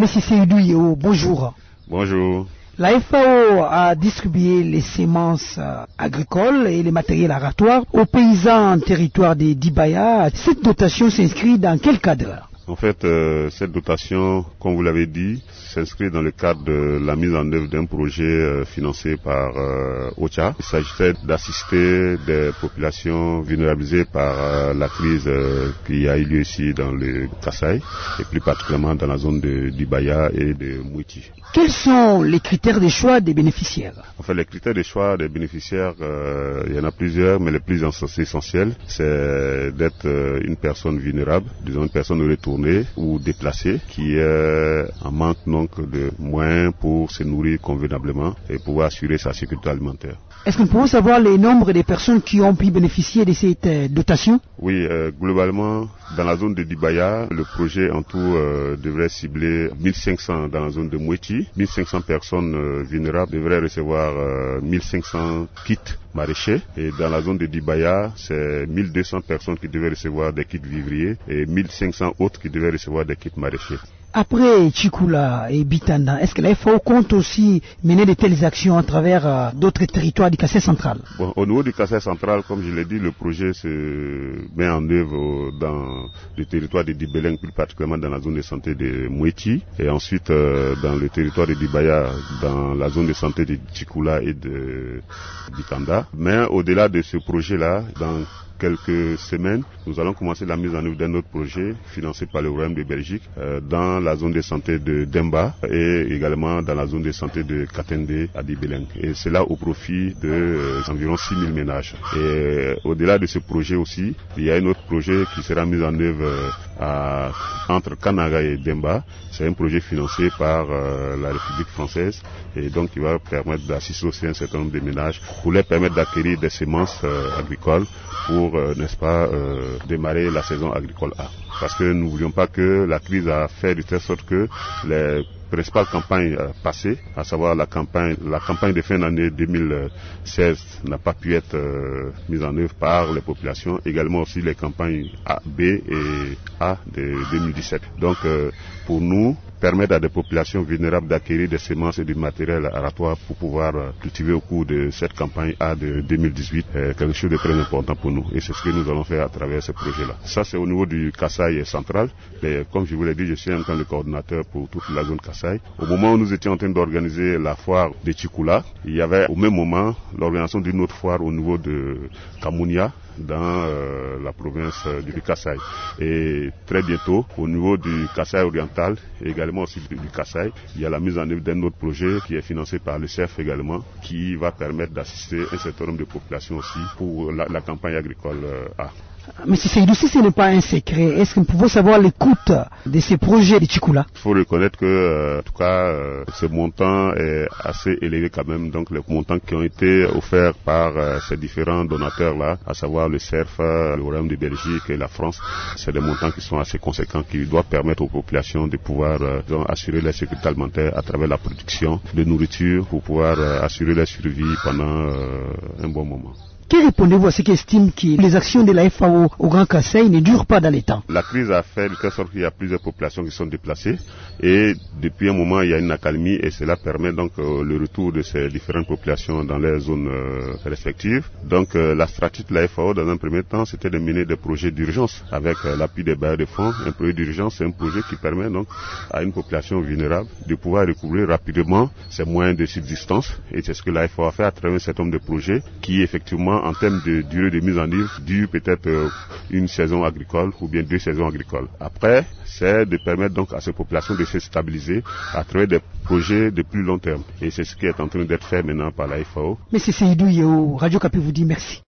Monsieur Seydou Yeo, bonjour. Bonjour. La FAO a distribué les semences agricoles et les matériels aratoires aux paysans en territoire des Dibaya. Cette dotation s'inscrit dans quel cadre? En fait, cette dotation, comme vous l'avez dit, s'inscrit dans le cadre de la mise en œuvre d'un projet financé par OCHA. Il s'agissait d'assister des populations vulnérabilisées par la crise qui a eu lieu ici dans le Kasaï, et plus particulièrement dans la zone de Dibaya et de Mouiti. Quels sont les critères de choix des bénéficiaires? En fait, les critères de choix des bénéficiaires, il y en a plusieurs, mais les plus essentiels, c'est d'être une personne vulnérable, disons une personne retournée ou déplacée, qui est en manque donc de moyens pour se nourrir convenablement et pouvoir assurer sa sécurité alimentaire. Est-ce que nous pouvons savoir le nombre de personnes qui ont pu bénéficier de cette dotation? Oui, globalement, dans la zone de Dibaya, le projet en tout devrait cibler 1500 dans la zone de Mouiti. 1500 personnes vulnérables devraient recevoir 1500 kits maraîchers. Et dans la zone de Dibaya, c'est 1200 personnes qui devaient recevoir des kits vivriers et 1500 autres qui devaient recevoir des kits maraîchers. Après Tchikoula et Bitanda, est-ce que la FAO compte aussi mener de telles actions à travers d'autres territoires du Kasaï central? Bon, au niveau du Kasaï central, comme je l'ai dit, le projet se met en œuvre dans le territoire de Dibeleng, plus particulièrement dans la zone de santé de Moueti, et ensuite dans le territoire de Dibaya, dans la zone de santé de Tchikoula et de Bitanda. Mais au-delà de ce projet-là, dans quelques semaines, nous allons commencer la mise en œuvre d'un autre projet financé par le Royaume de Belgique dans la zone de santé de Demba et également dans la zone de santé de Katende à Dibeleng. Et c'est là au profit de environ 6000 ménages. Et au-delà de ce projet aussi, il y a un autre projet qui sera mis en œuvre entre Kanaga et Demba. C'est un projet financé par la République française et donc qui va permettre d'assister aussi un certain nombre de ménages pour leur permettre d'acquérir des semences agricoles pour, n'est-ce pas, démarrer la saison agricole A. Parce que nous ne voulions pas que la crise a fait de telle sorte que les principales campagnes passées, à savoir la campagne de fin d'année 2016 n'a pas pu être mise en œuvre par les populations, également aussi les campagnes A, B et A de 2017. Donc pour nous, permettre à des populations vulnérables d'acquérir des semences et du matériel aratoire pour pouvoir cultiver au cours de cette campagne A de 2018 est quelque chose de très important pour nous. Et c'est ce que nous allons faire à travers ce projet-là. Ça, c'est au niveau du Kasaï central. Mais comme je vous l'ai dit, je suis en tant que coordinateur pour toute la zone Kasaï. Au moment où nous étions en train d'organiser la foire de Tchikoula, il y avait au même moment l'organisation d'une autre foire au niveau de Kamounia, dans la province du Kasaï. Et très bientôt, au niveau du Kasaï oriental, et également aussi du Kasaï, il y a la mise en œuvre d'un autre projet qui est financé par le CEF également, qui va permettre d'assister un certain nombre de populations aussi pour la campagne agricole A. Monsieur Seydou, si ce n'est pas un secret, est-ce que nous pouvons savoir les coûts de ces projets de Tchikoula? Il faut reconnaître que, en tout cas, ce montant est assez élevé quand même. Donc, les montants qui ont été offerts par ces différents donateurs-là, à savoir le CERF, le Royaume de Belgique et la France, c'est des montants qui sont assez conséquents, qui doivent permettre aux populations de pouvoir assurer la sécurité alimentaire à travers la production de nourriture pour pouvoir assurer la survie pendant un bon moment. Que répondez-vous à ceux qui estiment que les actions de la FAO au Grand Kasaï ne durent pas dans les temps? La crise a fait de telle sorte qu'il y a plusieurs populations qui sont déplacées et depuis un moment il y a une accalmie et cela permet donc le retour de ces différentes populations dans leurs zones respectives. Donc la stratégie de la FAO dans un premier temps c'était de mener des projets d'urgence avec l'appui des bailleurs de fonds. Un projet d'urgence c'est un projet qui permet donc à une population vulnérable de pouvoir recouvrir rapidement ses moyens de subsistance et c'est ce que la FAO a fait à travers un certain nombre de projets qui effectivement en termes de durée de mise en œuvre, dure peut-être une saison agricole ou bien 2 saisons agricoles. Après, c'est de permettre donc à ces populations de se stabiliser à travers des projets de plus long terme. Et c'est ce qui est en train d'être fait maintenant par la FAO. Monsieur Seydou Yeo, Radio Okapi vous dit merci.